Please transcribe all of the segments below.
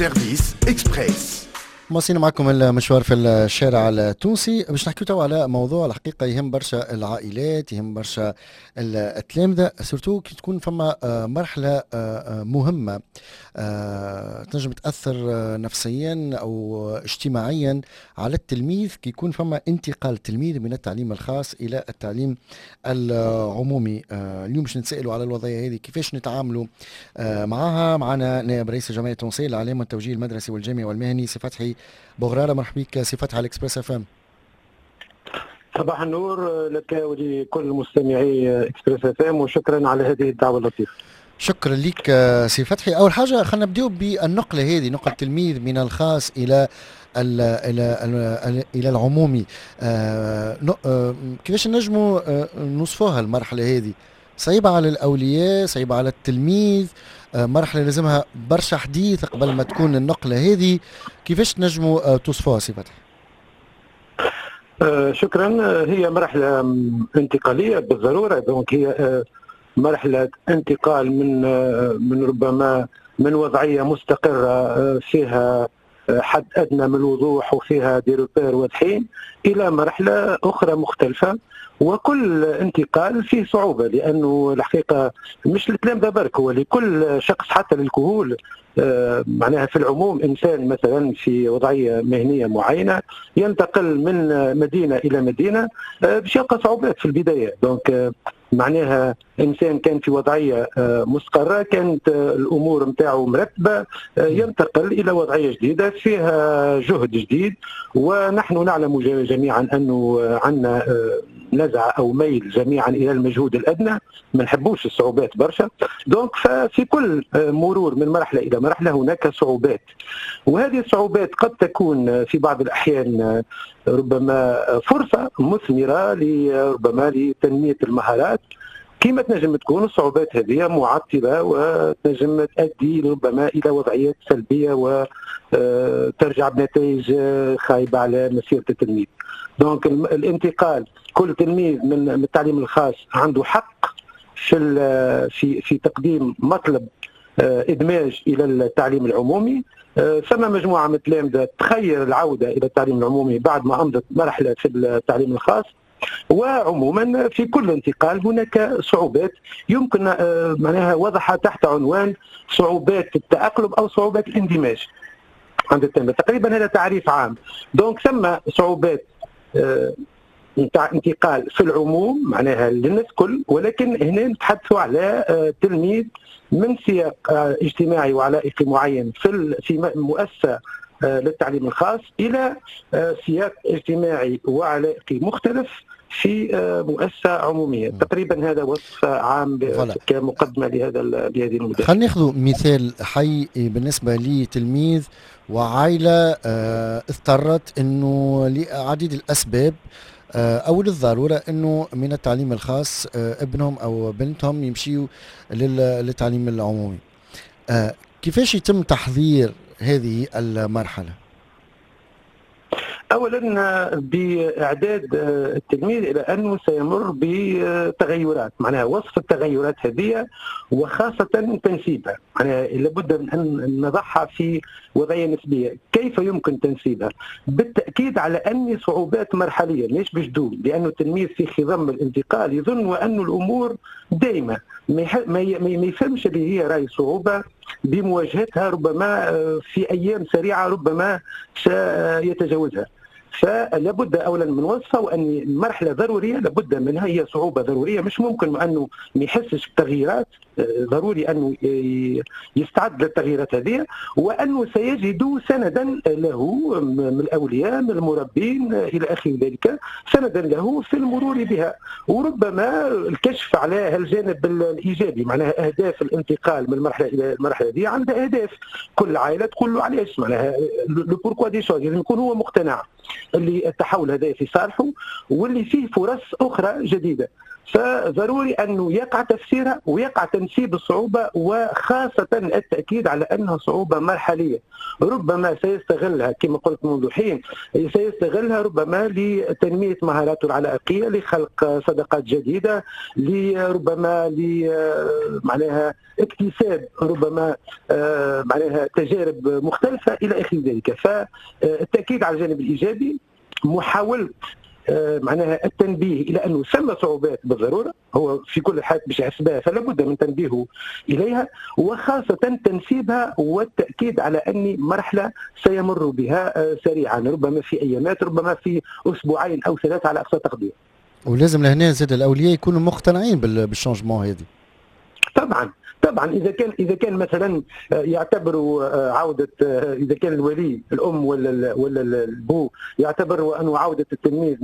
سيرفيس إكسبريس. مواصلين معكم المشوار في الشارع التونسي باش نحكيو توا على موضوع الحقيقة يهم برشا العائلات، يهم برشا التلامذة، سورتو كي تكون فما مرحلة مهمة تنجم تأثر نفسيا أو اجتماعيا على التلميذ، كي يكون فما انتقال التلميذ من التعليم الخاص إلى التعليم العمومي. اليوم باش نتسائلوا على الوضعية هذه كيفاش نتعاملوا معها. معنا نائب رئيس الجمعية التونسية للإعلام والتوجيه المدرسي والجامعي والمهني سي فتحي بوغرارة. مرحبا بك سي فتحي على اكسبريس اف ام. صباح النور لك ولكل مستمعي اكسبريس اف ام، وشكرا على هذه الدعوه اللطيفه. شكرا لك سي فتحي. اول حاجه خلينا نبداو بالنقله هذه، نقله التلميذ من الخاص الى الى العمومي. كيفاش نجموا نوصفوها المرحله هذه؟ صعيبه على الاولياء، صعيبه على التلميذ، مرحله لازمها برشا حديث قبل ما تكون النقله هذه. كيفاش نجموا توصفوها سي فتحي؟ شكرا. هي مرحله انتقاليه بالضروره، دونك هي مرحله انتقال من ربما من وضعيه مستقره فيها حد ادنى من الوضوح وفيها دي روبير واضحين الى مرحله اخرى مختلفه. وكل انتقال فيه صعوبه، لانه الحقيقه مش التلامذه برك، هو لكل شخص حتى للكهول. معناها في العموم انسان مثلا في وضعيه مهنيه معينه ينتقل من مدينه الى مدينه باش يلقى صعوبات في البدايه. دونك معناها انسان كان في وضعيه مستقره، كانت الامور نتاعو مرتبه، ينتقل الى وضعيه جديده فيها جهد جديد. ونحن نعلم جميعا انه عندنا نزعه او ميل جميعا الى المجهود الادنى، ما نحبوش الصعوبات برشا. دونك ففي كل مرور من مرحله الى مرحله هناك صعوبات، وهذه الصعوبات قد تكون في بعض الاحيان ربما فرصه مثمره ربما لتنميه المهارات، كما تنجم تكون الصعوبات هذه معطله وتنجم تؤدي ربما الى وضعيات سلبيه وترجع بنتائج خايبه على مسيره التلميذ. دونك الانتقال، كل تلميذ من التعليم الخاص عنده حق في تقديم مطلب ادماج الى التعليم العمومي. ثم مجموعه من التلامذه تخير العوده الى التعليم العمومي بعد ما امضت مرحله في التعليم الخاص. وعموما في كل انتقال هناك صعوبات يمكن معناها وضعها تحت عنوان صعوبات التأقلم او صعوبات الاندماج عند التلامذة. تقريبا هذا تعريف عام. دونك ثم صعوبات نتاع انتقال في العموم معناها للناس كل، ولكن هنا نتحدثوا على تلميذ من سياق اجتماعي وعلائقي معين في مؤسسه للتعليم الخاص الى سياق اجتماعي وعلائقي مختلف في مؤسسه عموميه. تقريبا هذا وصف عام كمقدمه لهذه المدة. خلينا ناخذ مثال حي بالنسبه لتلميذ وعائله اضطرت انه لعديد الاسباب او للضروره انه من التعليم الخاص ابنهم او بنتهم يمشيوا للتعليم العمومي. كيفاش يتم تحضير هذه المرحله؟ اولا باعداد التلميذ الى انه سيمر بتغيرات، معناها وصف التغيرات هذه وخاصه تنسيبها، معناها لابد من ان نضعها في وضعيه نسبيه. كيف يمكن تنسيبها؟ بالتاكيد على ان صعوبات مرحليه ليش بجدول، لانه التلميذ في خضم الانتقال يظن وان الامور دائمه، ما يفهمش اللي هي راي صعوبه بمواجهتها ربما في ايام سريعه ربما سيتجاوزها. فلابد اولا من وصفه وان المرحله ضروريه لابد منها، هي صعوبه ضروريه، مش ممكن انه ما يحسش بتغييرات، ضروري انه يستعد للتغييرات هذه، وانه سيجد سندا له من الاولياء من المربين الى اخر ذلك، سندا له في المرور بها. وربما الكشف على الجانب الايجابي، معناها اهداف الانتقال من المرحله الى المرحله هذه عندها اهداف، كل عائله تقول له علاش، معناها لو بوركوا دي شوز، لازم يكون هو مقتنع. اللي التحول هذا في صالحه واللي فيه فرص اخرى جديده. فضروري انه يقع تفسيرها ويقع تنسيب الصعوبه، وخاصه التاكيد على انها صعوبه مرحليه ربما سيستغلها كما قلت منذ حين، سيستغلها ربما لتنميه مهاراته العلائقيه، لخلق صداقات جديده، لربما معناها اكتساب ربما معناها تجارب مختلفه الى اخر ذلك. فالتاكيد على الجانب الايجابي، محاوله معناها التنبيه الى انه ثم صعوبات بالضروره، هو في كل حال باش يحسبها فلا بد من تنبيهه اليها، وخاصه تنسيبها والتاكيد على ان مرحله سيمر بها سريعا، ربما في ايامات، ربما في اسبوعين او ثلاثه على اقصى تقدير. ولازم لهنا زاد الاولياء يكونوا مقتنعين بالشونجمون هذه. طبعا اذا كان مثلا يعتبروا عوده، اذا كان الولي الام ولا البو يعتبروا انه عوده التلميذ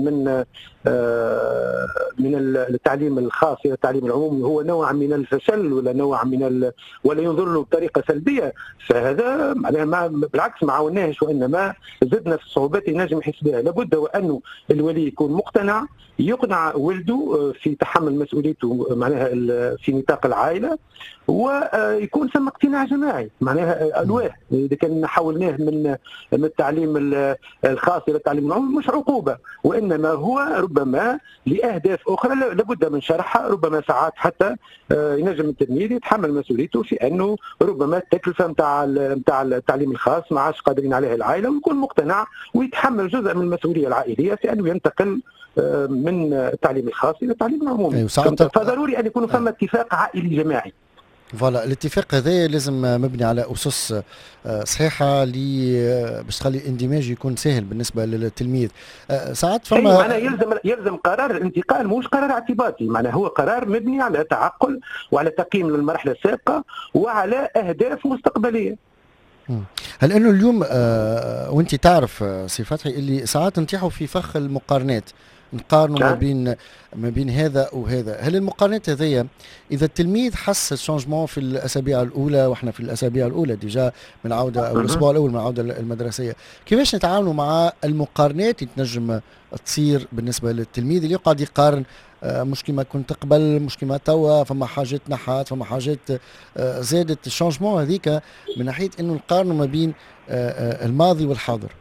من التعليم الخاص الى التعليم العمومي هو نوع من الفشل ولا نوع من ولا ينظر له بطريقه سلبيه، فهذا معناها بالعكس ما عاوناهش وانما زدنا في الصعوبات ينجم يحس بها. لابد وانه الولي يكون مقتنع، يقنع ولده في تحمل مسؤوليته معناها في نطاق العائله، ويكون ثم اقتناع جماعي معناها الواه. اذا كان حولناه من التعليم الخاص الى التعليم العمومي مش عقوبه، وانما هو ربما لاهداف اخرى لابد من شرحها، ربما ساعات حتى ينجم التلميذ يتحمل مسؤوليته في انه ربما التكلفه نتاع التعليم الخاص ما عادش قادرين عليها العائله، ويكون مقتنع ويتحمل جزء من المسؤوليه العائليه في انه ينتقل من التعليم الخاص الى التعليم العمومي. فضروري ان يكون ثم اتفاق عائلي جماعي. فوالا الاتفاق هذا لازم مبني على اسس صحيحه باش تخلي الاندماج يكون سهل بالنسبه للتلميذ. ساعات فما معناها يلزم قرار الانتقال مش قرار اعتباطي، معناها هو قرار مبني على تعقل وعلى تقييم للمرحله السابقه وعلى اهداف مستقبليه. هل انه اليوم وانت تعرف سي فتحي اللي ساعات نطيحوا في فخ المقارنات، نقارنوا ما بين هذا وهذا. هل المقارنات هذيا اذا التلميذ حس الشونجمون في الاسابيع الاولى، واحنا في الاسابيع الاولى ديجا من عوده او الاسبوع الاول من العوده المدرسيه، كيفاش نتعاملوا مع المقارنات اللي تنجم تصير بالنسبه للتلميذ اللي يقعد يقارن مش كما كنت قبل، مش كما توا، فما حاجات نحات، فما حاجات زادت. الشونجمون هذيك من ناحيه انه نقارنوا ما بين الماضي والحاضر.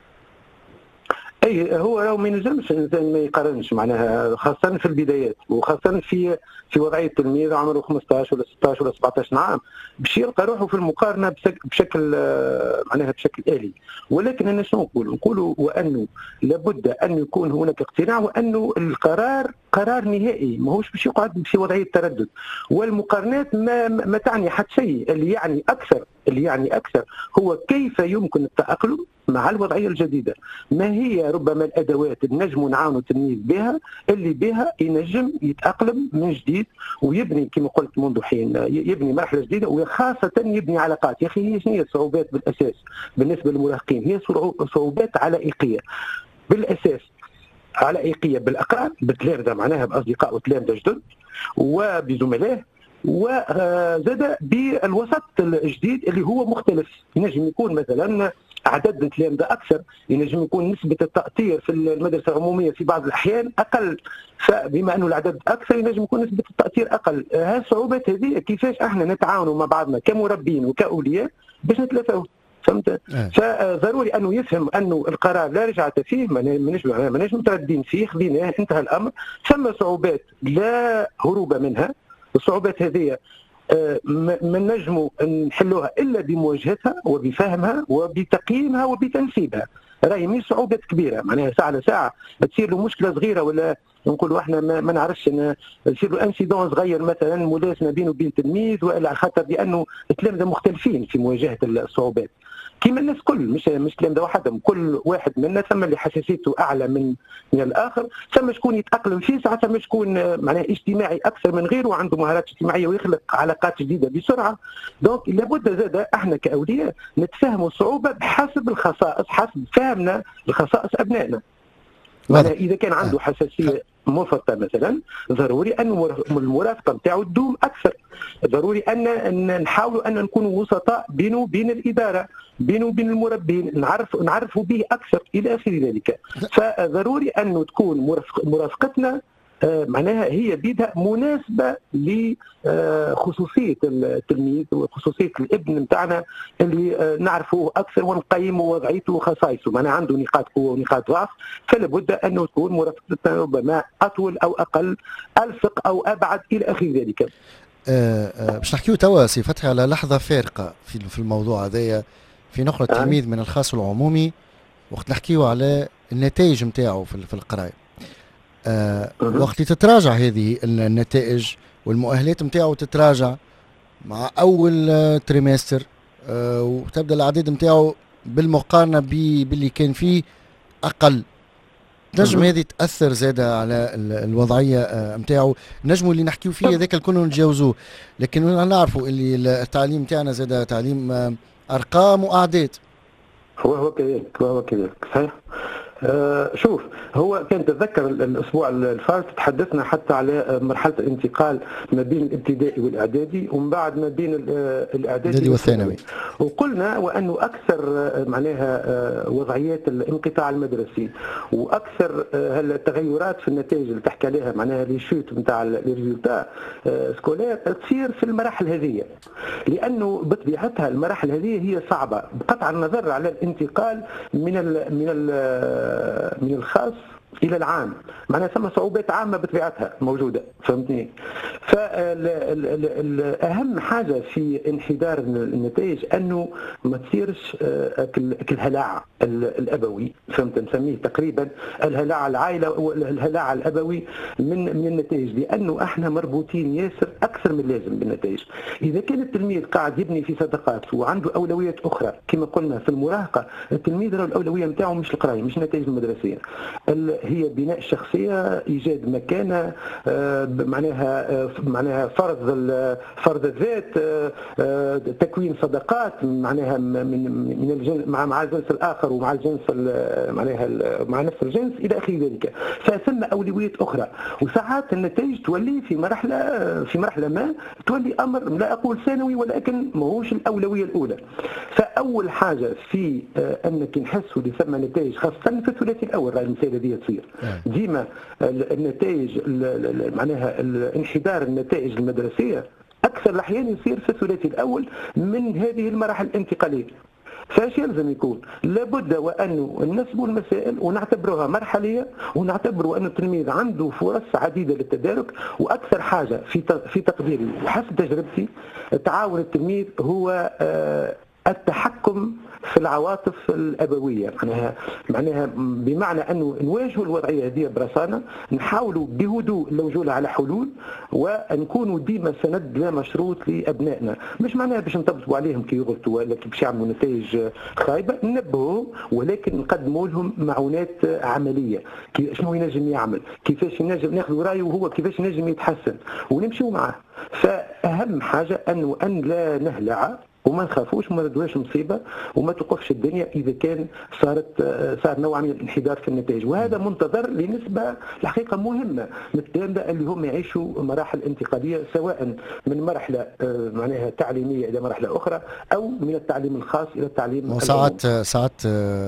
اي هو لو ما ينجمش الانسان ما يقارنش معناها، خاصه في البدايات، وخاصه في وضعيه التلميذ عمره 15 ولا 16 ولا 17 عام باش يلقى روحه في المقارنه بشكل معناها بشكل آلي. ولكن انا شنو نقولوا وانه لابد ان يكون هناك اقتناع وانه القرار قرار نهائي، ماهوش باش يقعد في وضعيه تردد. والمقارنات ما تعني حتى شيء، اللي يعني اكثر هو كيف يمكن التاقلم مع الوضعيه الجديده، ما هي ربما الادوات اللي نجم نعاونوا التلميذ بها اللي بها ينجم يتاقلم من جديد ويبني كما قلت منذ حين، يبني مرحله جديده، وخاصه يبني علاقات. يا اخي هي شنو هي الصعوبات بالاساس بالنسبه للمراهقين؟ هي صعوبات علائقيه بالاساس، علائقيه بالاقران، بتلامذه معناها باصدقاء وتلامذه جدد وبزملائه، وزاد بالوسط الجديد اللي هو مختلف. ينجم يكون مثلا عدد التلامذه اكثر، ينجم يكون نسبه التاثير في المدرسه العموميه في بعض الاحيان اقل، فبما انه العدد اكثر ينجم يكون نسبه التاثير اقل. هالصعوبات هذه كيفاش احنا نتعاونوا مع بعضنا كمربين وكاولياء باش نتلافاو، فهمت؟ فضروري انه يفهم انه القرار لا رجعه فيه، ماناش مترددين فيه، خذيناه انتهى الامر. ثم صعوبات لا هروب منها، الصعوبات هذه ما نجموا نحلوها الا بمواجهتها وبفهمها وبتقييمها وبتنسيبها. راهي مش صعوبات كبيره، معناها ساعه لساعه تصير له مشكله صغيره ولا نقولوا احنا ما نعرفش يصير له انسيدون صغير مثلا ملاسمه بينه وبين تلميذ، والا على خاطر لانه التلامذه مختلفين في مواجهه الصعوبات كما الناس كل، مش تلامذه وحدهم، كل واحد منا ثم اللي حساسيته اعلى من الاخر، ثم شكون يتاقلم فيه، ساعات ثم شكون معناها اجتماعي اكثر من غيره وعنده مهارات اجتماعيه ويخلق علاقات جديده بسرعه. دونك لابد زاد احنا كاولياء نتفهموا الصعوبه بحسب الخصائص، حسب فهمنا لخصائص ابنائنا. اذا كان عنده حساسيه مفرطه مثلا، ضروري ان المرافقه نتاعو تدوم اكثر. ضروري ان نحاولوا ان نكونوا وسطاء بينه وبين الاداره، بينه وبين المربين، نعرفوا به اكثر الى اخر ذلك. فضروري انه تكون مرافقتنا معناها هي بيدها مناسبه لخصوصيه التلميذ وخصوصيه الابن نتاعنا اللي نعرفوه اكثر ونقيموا وضعيته وخصائصه، معناها عنده نقاط قوه ونقاط ضعف، فلا بد انه تكون مرافقتنا ربما اطول او اقل، الصق او ابعد الى اخر ذلك. باش نحكيو توا سي فتحي على لحظه فارقه في الموضوع هذايا في نقل التلميذ من الخاص والعمومي، وقت نحكيو على النتائج نتاعو في القرايه. وقت تتراجع هذه النتائج والمؤهلات نتاعو تتراجع مع اول تريمستر، وتبدا الاعداد نتاعو بالمقارنه باللي كان فيه اقل، نجم هذه تاثر زاده على الوضعيه نتاعو. نجموا اللي نحكيو فيه هذاك الكل نتجاوزوه، لكن نعرفوا اللي التعليم نتاعنا زاده تعليم ارقام واعداد. هو كذلك صحيح. شوف، هو كان تذكر الاسبوع الفارط تحدثنا حتى على مرحله الانتقال ما بين الابتدائي والاعدادي، ومن بعد ما بين الاعدادي والثانوي، وقلنا وانه اكثر معناها وضعيات الانقطاع المدرسي واكثر التغيرات في النتائج اللي تحكي عليها معناها لي شوت نتاع لي ريزولتا سكولير تصير في المراحل هذه، لانه بطبيعتها المراحل هذه هي صعبه بقطع النظر على الانتقال من الخاص الى العام، معناها ثم صعوبات عامه بطبيعتها موجوده، فهمتني؟ فاهم حاجه في انحدار النتائج انه ما تصيرش الهلاع الابوي، فهمت؟ نسميه تقريبا الهلاع العائله والهلاع الابوي من النتائج، لانه احنا مربوطين ياسر اكثر من اللازم بالنتائج. اذا كان التلميذ قاعد يبني في صداقات وعنده اولويات اخرى كما قلنا في المراهقه، التلميذ الاولويه نتاعو مش القرايه، مش النتائج المدرسيه، هي بناء الشخصيه، ايجاد مكانه، معناها فرض الذات، تكوين صداقات معناها من الجنس مع الجنس الاخر ومع الجنس معناها مع نفس الجنس الى اخر ذلك. فثم اولويات اخرى، وساعات النتائج تولي في مرحله ما تولي امر لا اقول ثانوي ولكن ماهوش الاولويه الاولى. فاول حاجه في انك نحسوا اللي ثم نتائج خاصه في الثلاثي الاول، راه المساله هذه تصير ديما النتائج معناها انحدار النتائج المدرسيه اكثر الاحيان يصير في الثلاثي الاول من هذه المراحل الانتقاليه. فاش يلزم يكون؟ لابد وانه ننسبوا المسائل ونعتبروها مرحليه، ونعتبروا ان التلميذ عنده فرص عديده للتدارك، واكثر حاجه في تقديري وحسب تجربتي تعاون التلميذ هو التحكم في العواطف الابويه، معناها بمعنى انه نواجهوا الوضعيه هذه برصانه، نحاولوا بهدوء اللجوء على حلول، ونكونوا ديما سند لا مشروط لابنائنا، مش معناها باش نطبطبوا عليهم كي يغلطوا ولا كي باش يعملوا نتائج خايبه، ننبهوا ولكن نقدموا لهم معونات عمليه، شنو ينجم يعمل، كيفاش ينجم ناخذوا رايه وهو كيفاش ينجم يتحسن ونمشيوا معاه. فاهم حاجه انه ان لا نهلع وما نخافوش وما ندوهاش مصيبه وما توقفش الدنيا اذا كان صار نوع من الانحدار في النتائج، وهذا منتظر لنسبه الحقيقه مهمه من التلامذه اللي هم يعيشوا مراحل انتقاليه، سواء من مرحله معناها تعليميه الى مرحله اخرى او من التعليم الخاص الى التعليم. وساعات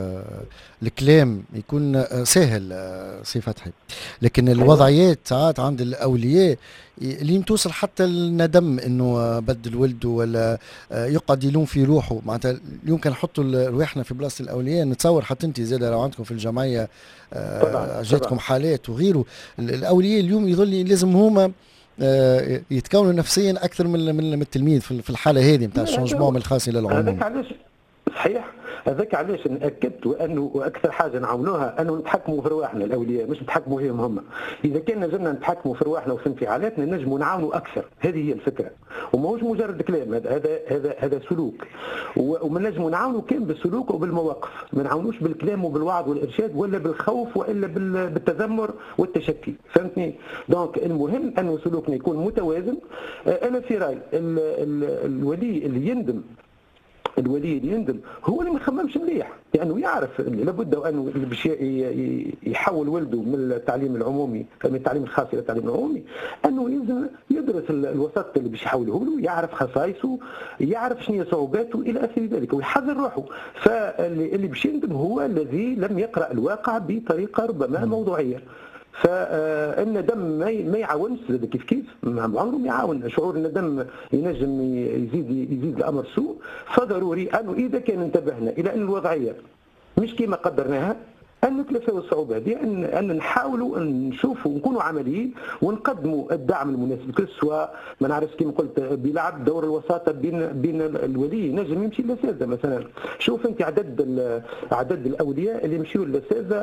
الكلام يكون سهل سي فتحي، لكن الوضعيات ساعات عند الاولياء اللي توصل حتى الندم انه بدل ولده ولا يقعد يلوم في روحه. معناتها يمكن نحطوا رواحنا في بلاصه الاولياء، نتصور حتى انت زاد لو عندكم في الجمعيه جاتكم حالات وغيره، الاولياء اليوم يظل لازم هما يتكونوا نفسيا اكثر من التلميذ في الحاله هذه نتاع الشونجمون من الخاص الى العموم. هذاك علاش صحيح، هذاك علاش نأكدت وانه اكثر حاجه نعاونوها انه نتحكموا في رواحنا الاولياء، مش نتحكموا فيهم هم. اذا كان نجمنا نتحكموا في رواحنا وفي انفعالاتنا نجموا نعاونوا اكثر، هذه هي الفكره، وماهوش مجرد كلام، هذا سلوك، وما نجموا نعاونوا كان بالسلوك وبالمواقف، ما نعاونوش بالكلام وبالوعظ والارشاد ولا بالخوف والا بالتذمر والتشكي، فهمتني؟ دونك المهم انه سلوكنا يكون متوازن. انا في رايي الولي اللي يندم الولي اللي يندم هو اللي ما يخممش مليح، لانه يعرف لابد انه باش يحول ولده من التعليم العمومي من التعليم الخاص الى التعليم العمومي، انه يلزم يدرس الوسط اللي باش يحوله له، يعرف خصائصه، يعرف شنو هي صعوباته الى اخر ذلك، ويحضر روحه. فاللي باش يندم هو الذي لم يقرا الواقع بطريقه ربما موضوعيه. فالندم ما يعاونش كيف عمره ما يعاون. شعور الندم ينجم يزيد الامر سوء. فضروري انه اذا كان انتبهنا الى ان الوضعيه مش كما قدرناها، ان نتلافاو الصعوبه هذه، ان نحاولوا نشوفوا نكونوا عمليين ونقدموا الدعم المناسب، سواء ما نعرفش كما قلت بلعب دور الوساطه بين الولي، نجم يمشي للاساتذه مثلا. شوف انت عدد الاولياء اللي يمشيوا للاساتذه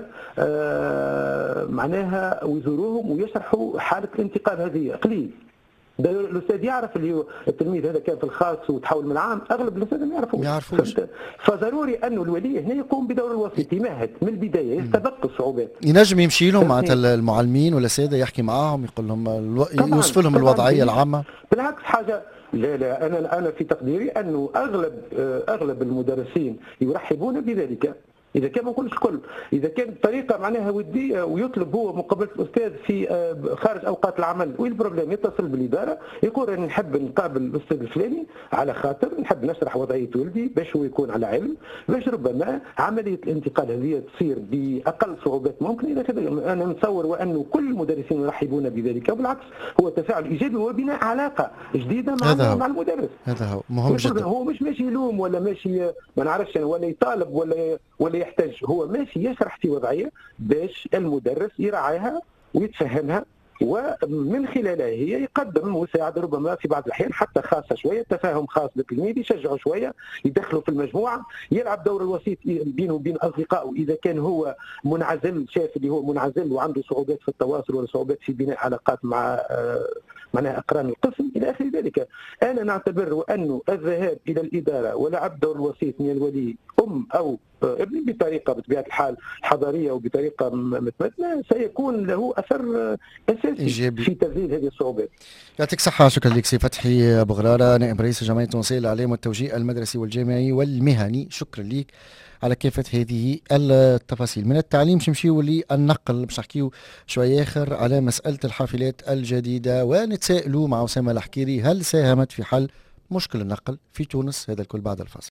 معناها ويزوروهم ويشرحوا حاله الانتقال هذه قليل. الاستاذ يعرف اللي هو التلميذ هذا كان في الخاص وتحول من العام، اغلب الاساتذه ما يعرفوش. فضروري انه الولي هنا يقوم بدور الوسيط، يمهد من البدايه، يستبق الصعوبات. ينجم يمشي لهم مع المعلمين والاساتذه، يحكي معاهم، يقول لهم يوصف لهم الوضعيه العامه. بالعكس حاجه لا انا في تقديري انه اغلب المدرسين يرحبون بذلك. إذا كان ما نقولش الكل، إذا كان بطريقة معناها ودية ويطلب هو مقابلة الأستاذ في خارج أوقات العمل، وين البروبليم يتصل بالإدارة يقول أنا نحب نقابل الأستاذ الفلاني على خاطر نحب نشرح وضعية ولدي باش هو يكون على علم، باش ربما عملية الانتقال هذه تصير بأقل صعوبات ممكن إلى كذا. أنا نتصور وأنه كل المدرسين يرحبون بذلك، وبالعكس هو تفاعل إيجابي وبناء علاقة جديدة مع المدرس. هذا هو مهم جدا. هو مش ماشي يلوم ولا ماشي ما نعرفش ولا يطالب ولا يحتاج، هو ماشي يشرح في وضعيه باش المدرس يراعيها ويتفهمها، ومن خلالها هي يقدم مساعده ربما في بعض الاحيان حتى خاصه شويه، تفاهم خاص للتلميذ، يشجعه شويه، يدخله في المجموعه، يلعب دور الوسيط بينه وبين اصدقائه اذا كان هو منعزل، شاف اللي هو منعزل وعنده صعوبات في التواصل ولا صعوبات في بناء علاقات مع معناها اقران القسم الى اخر ذلك. انا نعتبر انه الذهاب الى الاداره ولعب دور الوسيط من الولي او ابني بطريقه بطبيعه الحال حضاريه وبطريقه متمثله سيكون له اثر اساسي إيجابي في تذليل هذه الصعوبات. يعطيك الصحه. شكرا لك سي فتحي بغراره، نائب رئيس الجمعيه التونسيه للاعلام والتوجيه المدرسي والجامعي والمهني. شكرا لك على كافة هذه التفاصيل. من التعليم نمشيو للنقل، باش نحكيو شويه اخر على مساله الحافلات الجديده، ونتسائلوا مع اسامه الحكيري هل ساهمت في حل مشكل النقل في تونس؟ هذا الكل بعد الفاصل.